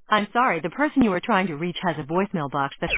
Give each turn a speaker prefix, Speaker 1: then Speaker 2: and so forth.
Speaker 1: I'm sorry, the person you are trying to reach has a voicemail box that